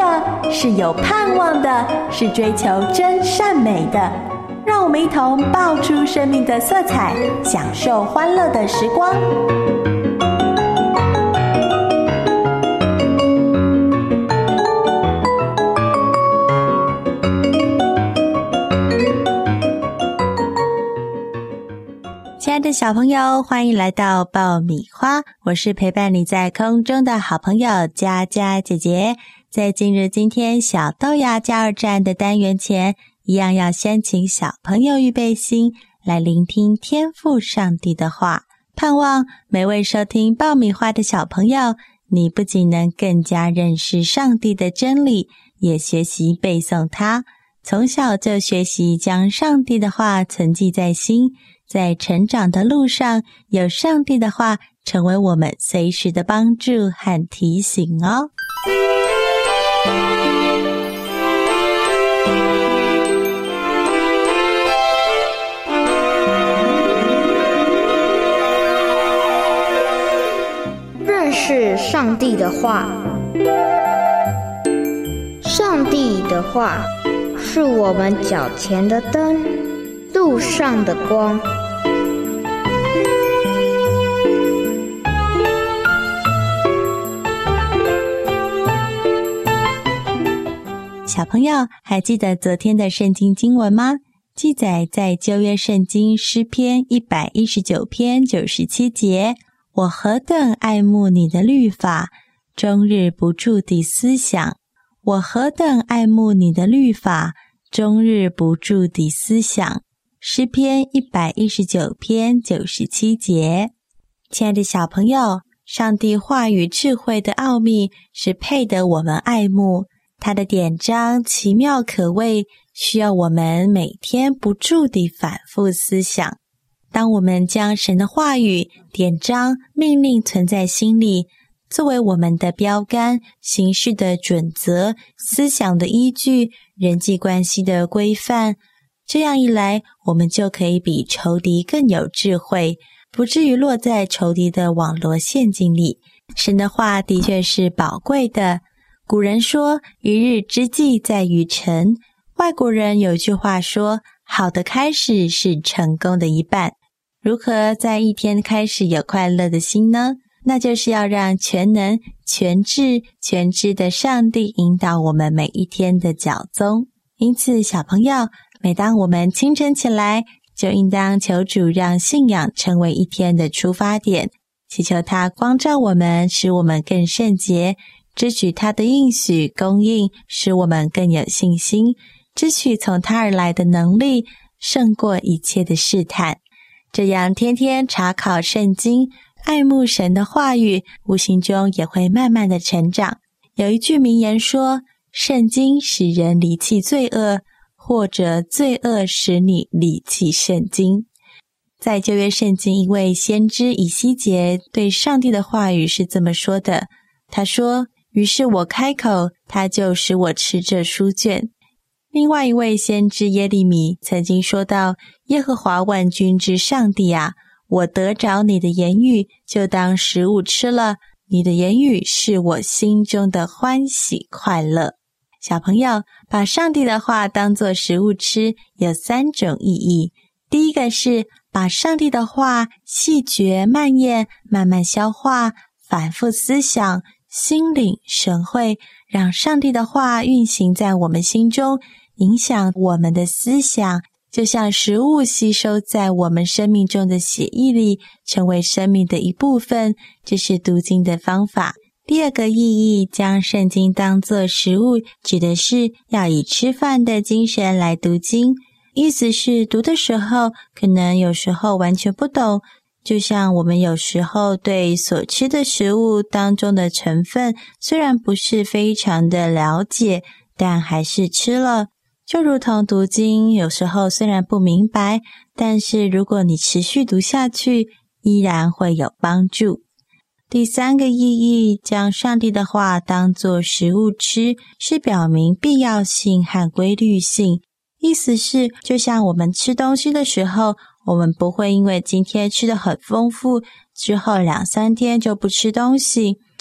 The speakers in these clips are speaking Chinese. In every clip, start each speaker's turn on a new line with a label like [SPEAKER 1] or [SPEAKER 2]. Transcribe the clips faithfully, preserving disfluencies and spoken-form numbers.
[SPEAKER 1] 的，是有盼望的，是追求真善美的。让我们一同爆出生命的色彩，享受欢乐的时光。亲爱的小朋友，欢迎来到爆米花，我是陪伴你在空中的好朋友佳佳姐姐。在今日今天小豆芽加油站的单元前，一样要先请小朋友预备心，来聆听天父上帝的话。盼望每位收听爆米花的小朋友，你不仅能更加认识上帝的真理，也学习背诵它，从小就学习将上帝的话存记在心，在成长的路上，有上帝的话成为我们随时的帮助和提醒哦。
[SPEAKER 2] 认识上帝的话。上帝的话是我们脚前的灯，路上的光。
[SPEAKER 1] 小朋友还记得昨天的圣经经文吗？记载在旧约圣经诗篇一百一十九篇九十七节，我何等爱慕你的律法，终日不住地思想。我何等爱慕你的律法，终日不住地思想。诗篇一百一十九篇九十七节。亲爱的小朋友，上帝话语智慧的奥秘是配得我们爱慕，他的典章奇妙可畏，需要我们每天不住地反复思想。当我们将神的话语、典章、命令存在心里，作为我们的标杆、行事的准则、思想的依据、人际关系的规范，这样一来，我们就可以比仇敌更有智慧，不至于落在仇敌的网罗陷阱里。神的话的确是宝贵的。古人说，一日之计在于晨。外国人有句话说，好的开始是成功的一半。如何在一天开始有快乐的心呢？那就是要让全能、全智、全知的上帝引导我们每一天的脚踪。因此，小朋友，每当我们清晨起来，就应当求主让信仰成为一天的出发点，祈求他光照我们，使我们更圣洁，支取他的应许供应，使我们更有信心，支取从他而来的能力，胜过一切的试探。这样天天查考圣经，爱慕神的话语，无形中也会慢慢的成长。有一句名言说，圣经使人离弃罪恶，或者罪恶使你离弃圣经。在旧约圣经，一位先知以西结对上帝的话语是这么说的，他说，于是我开口，他就使我吃这书卷。另外一位先知耶利米曾经说到，耶和华万军之上帝啊，我得着你的言语，就当食物吃了，你的言语是我心中的欢喜快乐。小朋友，把上帝的话当作食物吃，有三种意义。第一个是把上帝的话细嚼慢咽，慢慢消化，反复思想，心领神会，让上帝的话运行在我们心中，影响我们的思想，就像食物吸收在我们生命中的血液里，成为生命的一部分，这是读经的方法。第二个意义，将圣经当作食物，指的是要以吃饭的精神来读经，意思是读的时候，可能有时候完全不懂，就像我们有时候对所吃的食物当中的成分虽然不是非常的了解，但还是吃了。就如同读经，有时候虽然不明白，但是如果你持续读下去，依然会有帮助。第三个意义，将上帝的话当作食物吃，是表明必要性和规律性。意思是，就像我们吃东西的时候，我们不会因为今天吃得很丰富，之后两三天就不吃东西。这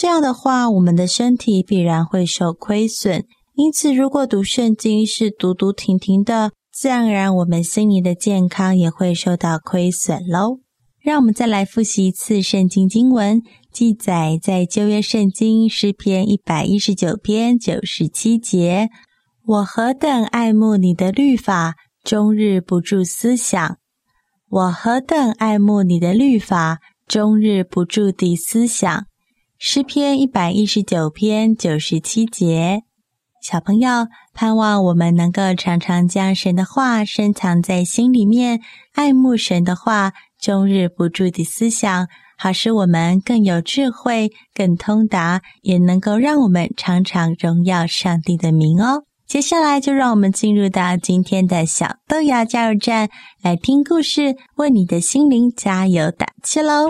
[SPEAKER 1] 这样的话，我们的身体必然会受亏损。因此，如果读圣经是读读停停的，自然而然我们心灵的健康也会受到亏损咯。让我们再来复习一次圣经经文，记载在旧约圣经诗篇一百一十九篇九十七节，我何等爱慕你的律法，终日不住思想。我何等爱慕你的律法，终日不住地思想。诗篇一百一十九篇九十七节。小朋友，盼望我们能够常常将神的话深藏在心里面，爱慕神的话，终日不住地思想，好使我们更有智慧，更通达，也能够让我们常常荣耀上帝的名哦。接下来就让我们进入到今天的小豆芽加油站，来听故事，为你的心灵加油打气咯。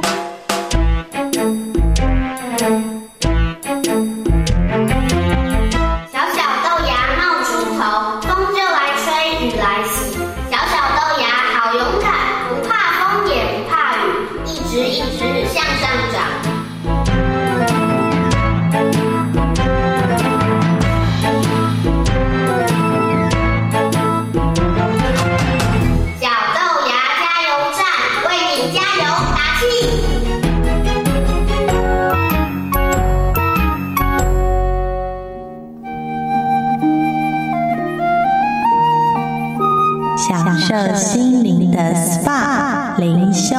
[SPEAKER 1] 享受心灵的 S P A 灵修。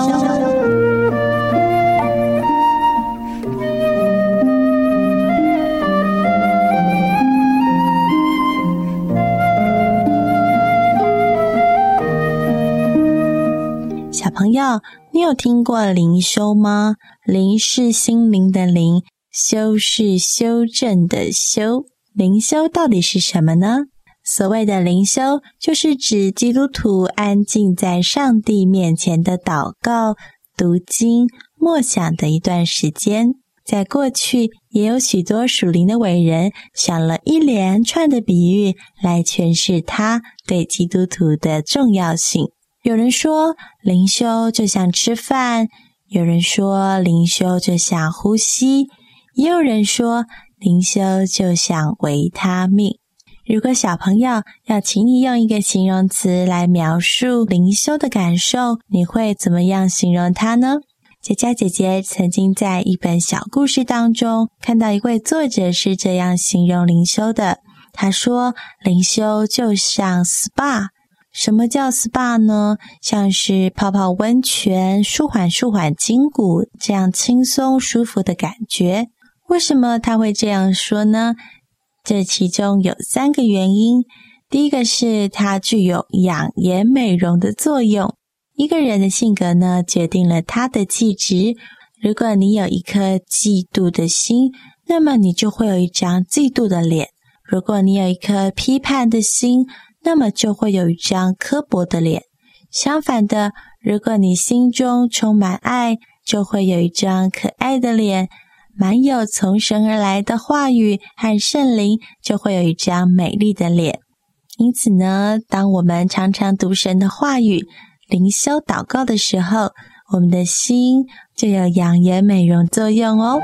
[SPEAKER 1] 小朋友，你有听过灵修吗？灵是心灵的灵，修是修正的修。灵修到底是什么呢？所谓的灵修，就是指基督徒安静在上帝面前的祷告、读经、默想的一段时间。在过去，也有许多属灵的伟人想了一连串的比喻来诠释它对基督徒的重要性。有人说，灵修就像吃饭；有人说，灵修就像呼吸；也有人说，灵修就像维他命。如果小朋友要请你用一个形容词来描述灵修的感受，你会怎么样形容它呢？佳佳姐姐曾经在一本小故事当中看到一位作者是这样形容灵修的，他说灵修就像 S P A。 什么叫 S P A 呢？像是泡泡温泉，舒缓舒缓筋骨，这样轻松舒服的感觉。为什么他会这样说呢？这其中有三个原因。第一个是它具有养颜美容的作用。一个人的性格呢，决定了他的气质。如果你有一颗嫉妒的心，那么你就会有一张嫉妒的脸；如果你有一颗批判的心，那么就会有一张刻薄的脸。相反的，如果你心中充满爱，就会有一张可爱的脸。满有从神而来的话语和圣灵，就会有一张美丽的脸。因此呢，当我们常常读神的话语、灵修祷告的时候，我们的心就有养颜美容作用哦。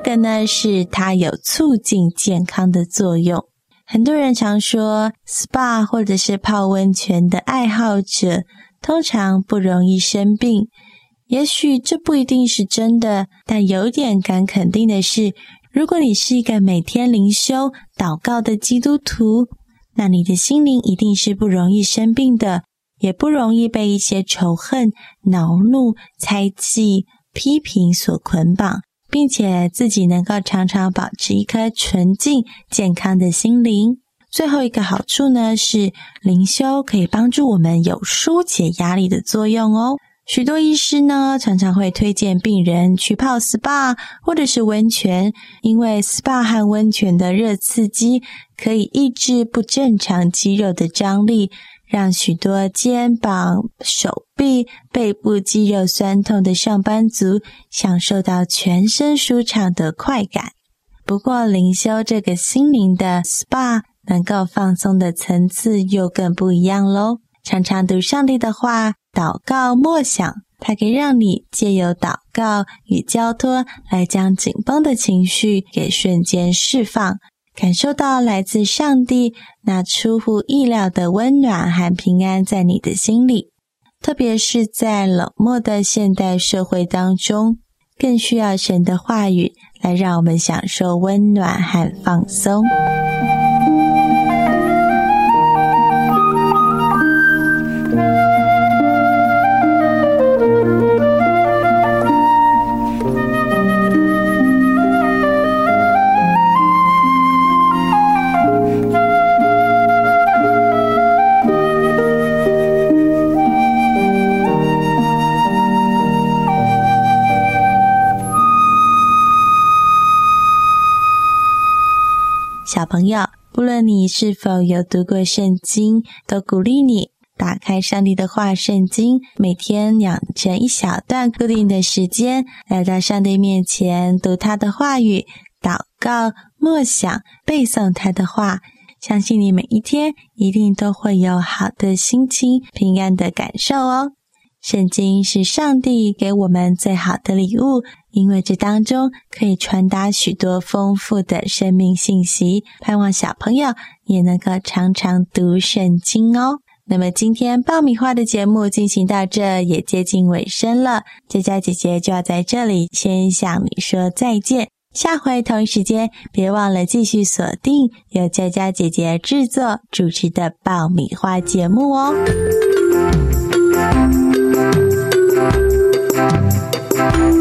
[SPEAKER 1] 个呢是它有促进健康的作用。很多人常说 S P A 或者是泡温泉的爱好者通常不容易生病，也许这不一定是真的，但有点敢肯定的是，如果你是一个每天灵修祷告的基督徒，那你的心灵一定是不容易生病的，也不容易被一些仇恨、恼怒、猜忌、批评所捆绑，并且自己能够常常保持一颗纯净、健康的心灵。最后一个好处呢，是灵修可以帮助我们有疏解压力的作用哦。许多医师呢，常常会推荐病人去泡 S P A 或者是温泉，因为 S P A 和温泉的热刺激可以抑制不正常肌肉的张力，让许多肩膀、手臂、背部肌肉酸痛的上班族享受到全身舒畅的快感。不过灵修这个心灵的 S P A 能够放松的层次又更不一样咯。常常读上帝的话，祷告默想，它可以让你借由祷告与交托来将紧绷的情绪给瞬间释放，感受到来自上帝那出乎意料的温暖和平安在你的心里。特别是在冷漠的现代社会当中，更需要神的话语来让我们享受温暖和放松。小朋友，不论你是否有读过圣经，都鼓励你打开上帝的话圣经，每天养成一小段固定的时间，来到上帝面前读他的话语，祷告、默想、背诵他的话。相信你每一天一定都会有好的心情、平安的感受哦。圣经是上帝给我们最好的礼物，因为这当中可以传达许多丰富的生命信息，盼望小朋友也能够常常读圣经哦。那么今天爆米花的节目进行到这也接近尾声了，佳佳姐姐就要在这里先向你说再见，下回同一时间别忘了继续锁定由佳佳姐姐制作主持的爆米花节目哦。
[SPEAKER 3] Thank you.